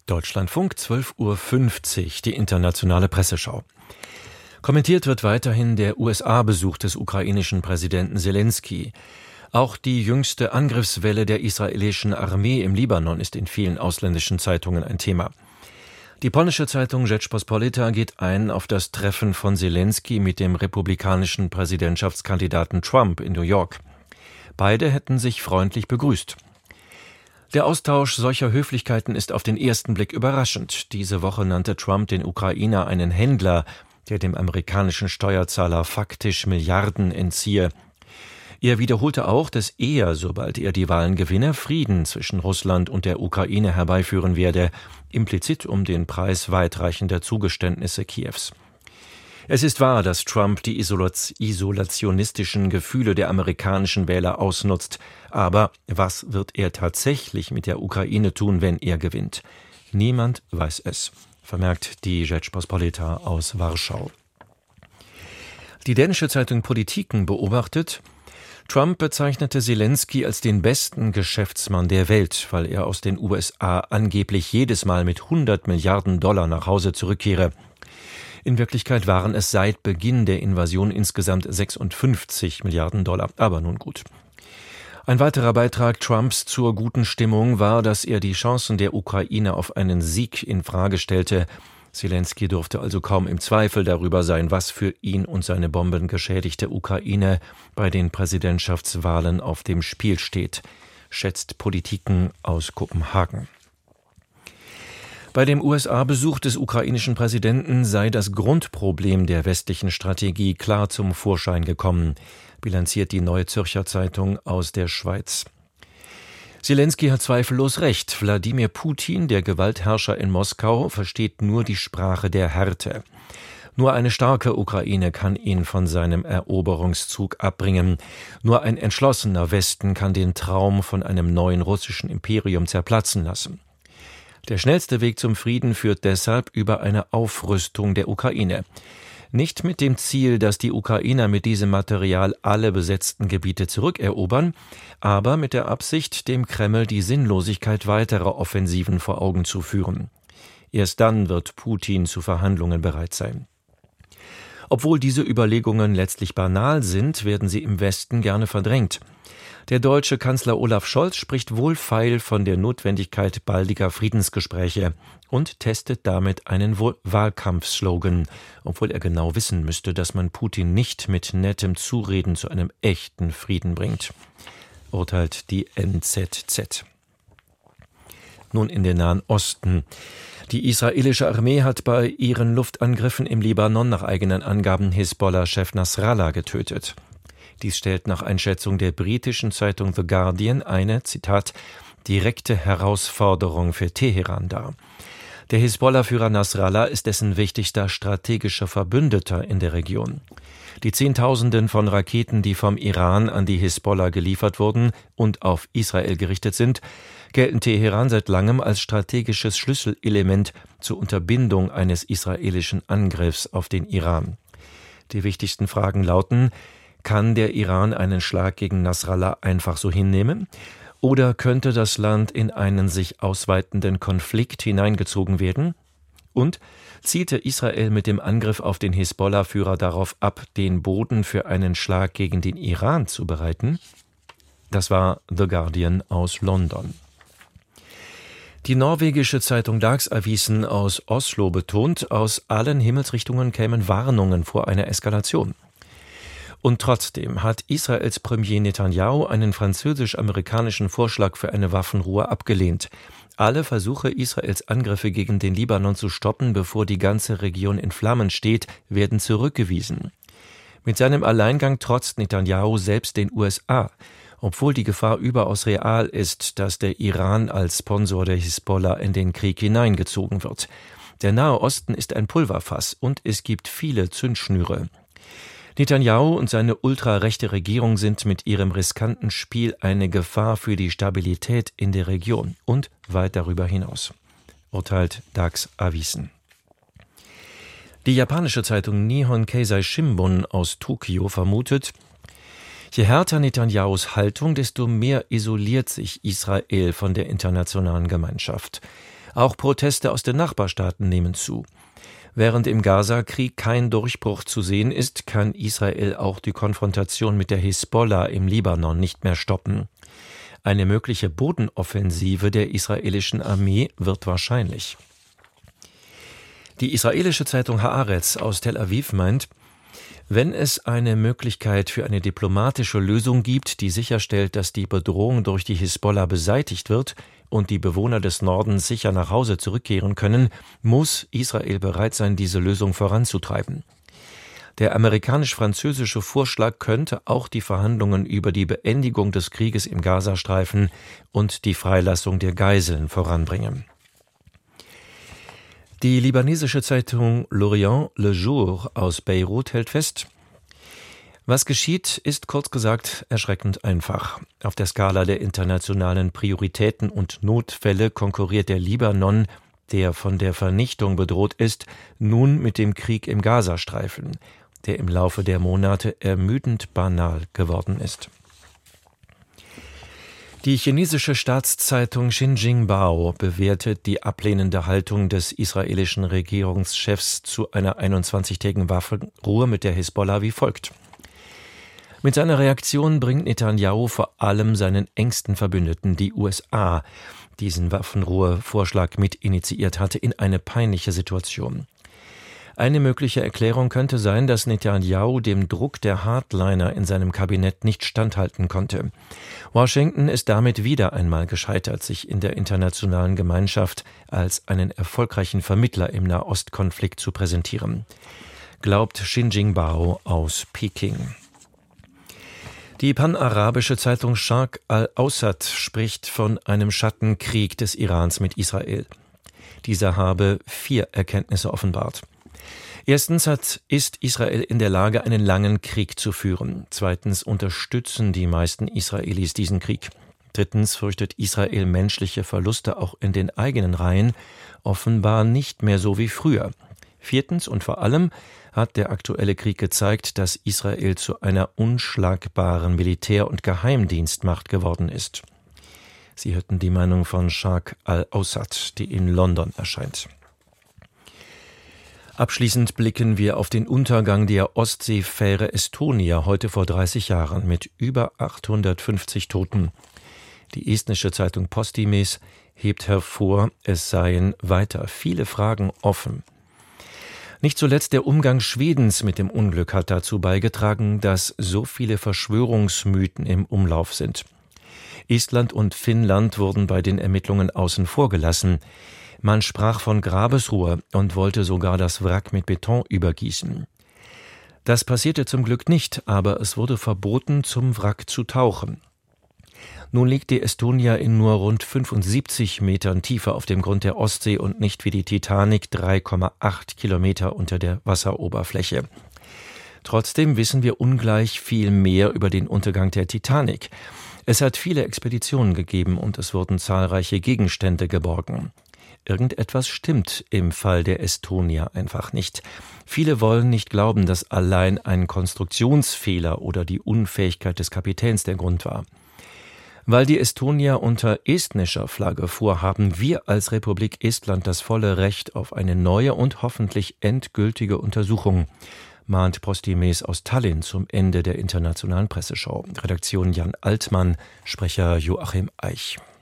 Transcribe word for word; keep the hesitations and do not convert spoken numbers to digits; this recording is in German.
Deutschlandfunk, zwölf Uhr fünfzig, die internationale Presseschau. Kommentiert wird weiterhin der U S A-Besuch des ukrainischen Präsidenten Selenskyj. Auch die jüngste Angriffswelle der israelischen Armee im Libanon ist in vielen ausländischen Zeitungen ein Thema. Die polnische Zeitung Rzeczpospolita geht ein auf das Treffen von Selenskyj mit dem republikanischen Präsidentschaftskandidaten Trump in New York. Beide hätten sich freundlich begrüßt. Der Austausch solcher Höflichkeiten ist auf den ersten Blick überraschend. Diese Woche nannte Trump den Ukrainer einen Händler, der dem amerikanischen Steuerzahler faktisch Milliarden entziehe. Er wiederholte auch, dass er, sobald er die Wahlen gewinne, Frieden zwischen Russland und der Ukraine herbeiführen werde, implizit um den Preis weitreichender Zugeständnisse Kiews. Es ist wahr, dass Trump die isolationistischen Gefühle der amerikanischen Wähler ausnutzt. Aber was wird er tatsächlich mit der Ukraine tun, wenn er gewinnt? Niemand weiß es, vermerkt die Rzeczpospolita aus Warschau. Die dänische Zeitung Politiken beobachtet, Trump bezeichnete Selenskyj als den besten Geschäftsmann der Welt, weil er aus den U S A angeblich jedes Mal mit hundert Milliarden Dollar nach Hause zurückkehre. In Wirklichkeit waren es seit Beginn der Invasion insgesamt sechsundfünfzig Milliarden Dollar. Aber nun gut. Ein weiterer Beitrag Trumps zur guten Stimmung war, dass er die Chancen der Ukraine auf einen Sieg in Frage stellte. Selenskyj durfte also kaum im Zweifel darüber sein, was für ihn und seine bombengeschädigte Ukraine bei den Präsidentschaftswahlen auf dem Spiel steht, schätzt Politiken aus Kopenhagen. Bei dem U S A-Besuch des ukrainischen Präsidenten sei das Grundproblem der westlichen Strategie klar zum Vorschein gekommen, bilanziert die Neue Zürcher Zeitung aus der Schweiz. Selenskyj hat zweifellos recht. Wladimir Putin, der Gewaltherrscher in Moskau, versteht nur die Sprache der Härte. Nur eine starke Ukraine kann ihn von seinem Eroberungszug abbringen. Nur ein entschlossener Westen kann den Traum von einem neuen russischen Imperium zerplatzen lassen. Der schnellste Weg zum Frieden führt deshalb über eine Aufrüstung der Ukraine. Nicht mit dem Ziel, dass die Ukrainer mit diesem Material alle besetzten Gebiete zurückerobern, aber mit der Absicht, dem Kreml die Sinnlosigkeit weiterer Offensiven vor Augen zu führen. Erst dann wird Putin zu Verhandlungen bereit sein. Obwohl diese Überlegungen letztlich banal sind, werden sie im Westen gerne verdrängt. Der deutsche Kanzler Olaf Scholz spricht wohlfeil von der Notwendigkeit baldiger Friedensgespräche und testet damit einen Wahlkampfslogan, obwohl er genau wissen müsste, dass man Putin nicht mit nettem Zureden zu einem echten Frieden bringt, urteilt die N Z Z. Nun in den Nahen Osten. Die israelische Armee hat bei ihren Luftangriffen im Libanon nach eigenen Angaben Hisbollah-Chef Nasrallah getötet. Dies stellt nach Einschätzung der britischen Zeitung The Guardian eine, Zitat, direkte Herausforderung für Teheran dar. Der Hisbollah-Führer Nasrallah ist dessen wichtigster strategischer Verbündeter in der Region. Die Zehntausenden von Raketen, die vom Iran an die Hisbollah geliefert wurden und auf Israel gerichtet sind, gelten Teheran seit langem als strategisches Schlüsselelement zur Unterbindung eines israelischen Angriffs auf den Iran. Die wichtigsten Fragen lauten: Kann der Iran einen Schlag gegen Nasrallah einfach so hinnehmen? Oder könnte das Land in einen sich ausweitenden Konflikt hineingezogen werden? Und zielte Israel mit dem Angriff auf den Hisbollah-Führer darauf ab, den Boden für einen Schlag gegen den Iran zu bereiten? Das war The Guardian aus London. Die norwegische Zeitung Dagsavisen aus Oslo betont, aus allen Himmelsrichtungen kämen Warnungen vor einer Eskalation. Und trotzdem hat Israels Premier Netanyahu einen französisch-amerikanischen Vorschlag für eine Waffenruhe abgelehnt. Alle Versuche, Israels Angriffe gegen den Libanon zu stoppen, bevor die ganze Region in Flammen steht, werden zurückgewiesen. Mit seinem Alleingang trotzt Netanyahu selbst den U S A, obwohl die Gefahr überaus real ist, dass der Iran als Sponsor der Hisbollah in den Krieg hineingezogen wird. Der Nahe Osten ist ein Pulverfass und es gibt viele Zündschnüre. Netanyahu und seine ultrarechte Regierung sind mit ihrem riskanten Spiel eine Gefahr für die Stabilität in der Region und weit darüber hinaus, urteilt Dagsavisen. Die japanische Zeitung Nihon Keizai Shimbun aus Tokio vermutet, je härter Netanyahus Haltung, desto mehr isoliert sich Israel von der internationalen Gemeinschaft. Auch Proteste aus den Nachbarstaaten nehmen zu. Während im Gaza-Krieg kein Durchbruch zu sehen ist, kann Israel auch die Konfrontation mit der Hisbollah im Libanon nicht mehr stoppen. Eine mögliche Bodenoffensive der israelischen Armee wird wahrscheinlich. Die israelische Zeitung Haaretz aus Tel Aviv meint, wenn es eine Möglichkeit für eine diplomatische Lösung gibt, die sicherstellt, dass die Bedrohung durch die Hisbollah beseitigt wird und die Bewohner des Nordens sicher nach Hause zurückkehren können, muss Israel bereit sein, diese Lösung voranzutreiben. Der amerikanisch-französische Vorschlag könnte auch die Verhandlungen über die Beendigung des Krieges im Gazastreifen und die Freilassung der Geiseln voranbringen. Die libanesische Zeitung L'Orient Le Jour aus Beirut hält fest, was geschieht, ist kurz gesagt erschreckend einfach. Auf der Skala der internationalen Prioritäten und Notfälle konkurriert der Libanon, der von der Vernichtung bedroht ist, nun mit dem Krieg im Gazastreifen, der im Laufe der Monate ermüdend banal geworden ist. Die chinesische Staatszeitung Xinjiang bewertet die ablehnende Haltung des israelischen Regierungschefs zu einer einundzwanzigtägigen Waffenruhe mit der Hisbollah wie folgt. Mit seiner Reaktion bringt Netanyahu vor allem seinen engsten Verbündeten, die U S A, diesen Waffenruhevorschlag mit initiiert hatte, in eine peinliche Situation. Eine mögliche Erklärung könnte sein, dass Netanyahu dem Druck der Hardliner in seinem Kabinett nicht standhalten konnte. Washington ist damit wieder einmal gescheitert, sich in der internationalen Gemeinschaft als einen erfolgreichen Vermittler im Nahostkonflikt zu präsentieren, glaubt Xinjiang aus Peking. Die panarabische Zeitung Sharq al-Awsat spricht von einem Schattenkrieg des Irans mit Israel. Dieser habe vier Erkenntnisse offenbart. Erstens hat, ist Israel in der Lage, einen langen Krieg zu führen. Zweitens unterstützen die meisten Israelis diesen Krieg. Drittens fürchtet Israel menschliche Verluste auch in den eigenen Reihen, offenbar nicht mehr so wie früher. Viertens und vor allem hat der aktuelle Krieg gezeigt, dass Israel zu einer unschlagbaren Militär- und Geheimdienstmacht geworden ist. Sie hörten die Meinung von Sharq al-Awsat, die in London erscheint. Abschließend blicken wir auf den Untergang der Ostseefähre Estonia heute vor dreißig Jahren mit über achthundertfünfzig Toten. Die estnische Zeitung Postimees hebt hervor, es seien weiter viele Fragen offen. Nicht zuletzt der Umgang Schwedens mit dem Unglück hat dazu beigetragen, dass so viele Verschwörungsmythen im Umlauf sind. Estland und Finnland wurden bei den Ermittlungen außen vor gelassen. Man sprach von Grabesruhe und wollte sogar das Wrack mit Beton übergießen. Das passierte zum Glück nicht, aber es wurde verboten, zum Wrack zu tauchen. Nun liegt die Estonia in nur rund fünfundsiebzig Metern Tiefe auf dem Grund der Ostsee und nicht wie die Titanic drei Komma acht Kilometer unter der Wasseroberfläche. Trotzdem wissen wir ungleich viel mehr über den Untergang der Titanic. Es hat viele Expeditionen gegeben und es wurden zahlreiche Gegenstände geborgen. Irgendetwas stimmt im Fall der Estonia einfach nicht. Viele wollen nicht glauben, dass allein ein Konstruktionsfehler oder die Unfähigkeit des Kapitäns der Grund war. Weil die Estonia unter estnischer Flagge fuhr, haben wir als Republik Estland das volle Recht auf eine neue und hoffentlich endgültige Untersuchung, mahnt Postimees aus Tallinn zum Ende der internationalen Presseschau. Redaktion Jan Altmann, Sprecher Joachim Eich.